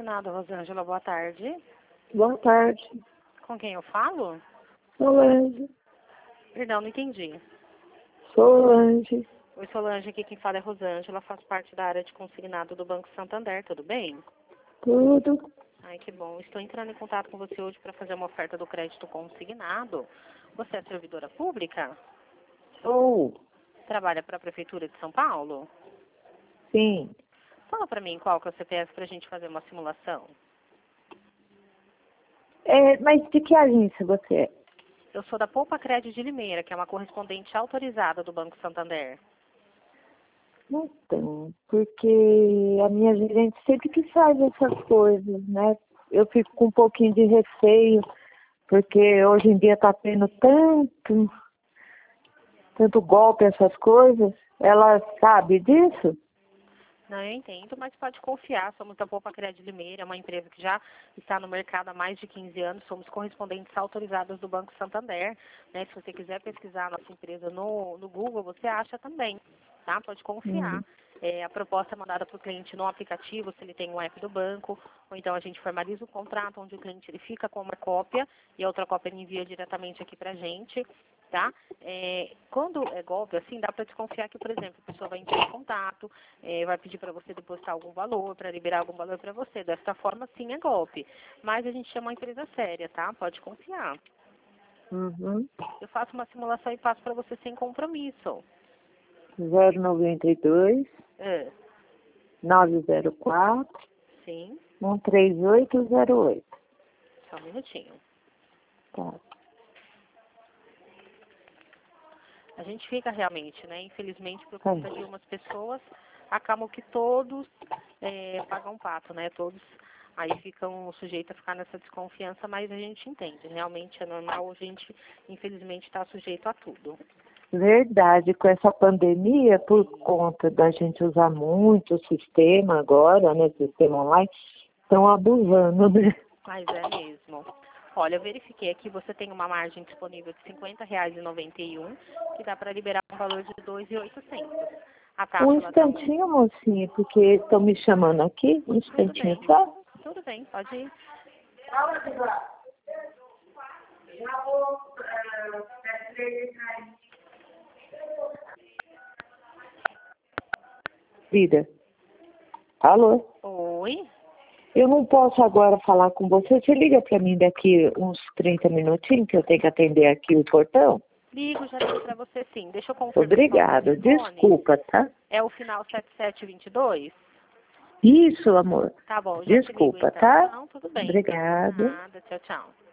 Consignado, Rosângela, boa tarde. Boa tarde. Com quem eu falo? Solange. Perdão, não entendi. Solange. Oi, Solange, aqui quem fala é Rosângela, faço parte da área de consignado do Banco Santander, tudo bem? Tudo. Ai, que bom. Estou entrando em contato com você hoje para fazer uma oferta do crédito consignado. Você é servidora pública? Sou. Trabalha para a Prefeitura de São Paulo? Sim. Fala para mim qual que é o CPF para a gente fazer uma simulação. Mas de que agência você é? Eu sou da Poupa Crédito de Limeira, que é uma correspondente autorizada do Banco Santander. Então, porque a minha gerente sempre que faz essas coisas, né? Eu fico com um pouquinho de receio, porque hoje em dia está tendo tanto golpe, essas coisas. Ela sabe disso? Não, eu entendo, mas pode confiar. Somos da Poupa Crédito de Limeira, é uma empresa que já está no mercado há mais de 15 anos. Somos correspondentes autorizados do Banco Santander. Né? Se você quiser pesquisar a nossa empresa no Google, você acha também. Tá? Pode confiar. A proposta é mandada para o cliente no aplicativo, se ele tem um app do banco, ou então a gente formaliza o contrato, onde o cliente ele fica com uma cópia e a outra cópia ele envia diretamente aqui para a gente. Tá? Quando é golpe, assim, dá para desconfiar que, por exemplo, a pessoa vai entrar em contato, vai pedir para você depositar algum valor, para liberar algum valor para você. Dessa forma, sim, é golpe. Mas a gente chama uma empresa séria, tá? Pode confiar. Uhum. Eu faço uma simulação e passo para você sem compromisso. 092 É. 904 Sim, 13808. só um minutinho. Tá. A gente fica realmente, né? Infelizmente, por Tá. conta de umas pessoas, acabam que todos pagam pato, né? Todos aí ficam sujeitos a ficar nessa desconfiança, mas a gente entende. Realmente é normal, a gente, infelizmente, está sujeito a tudo. Verdade, com essa pandemia, por conta da gente usar muito o sistema agora, né? Sistema online, estão abusando, né? Mas é mesmo. Olha, eu verifiquei aqui, você tem uma margem disponível de R$ 50,91, que dá para liberar um valor de R$ 2.800. A taxa, Um ela tá instantinho, mocinha, porque estão me chamando aqui. Um Tudo instantinho, bem. tá? Tudo bem, pode ir. Vida. Alô? Oi? Eu não posso agora falar com você. Você liga para mim daqui uns 30 minutinhos, que eu tenho que atender aqui o portão? Ligo, já ligo para você sim. Deixa eu confirmar só o Obrigada. telefone. Desculpa, tá? É o final 7722? Isso, amor. Tá bom, já te ligo Desculpa, então. tá? Não, tudo bem. Obrigada. Nada, tchau, tchau.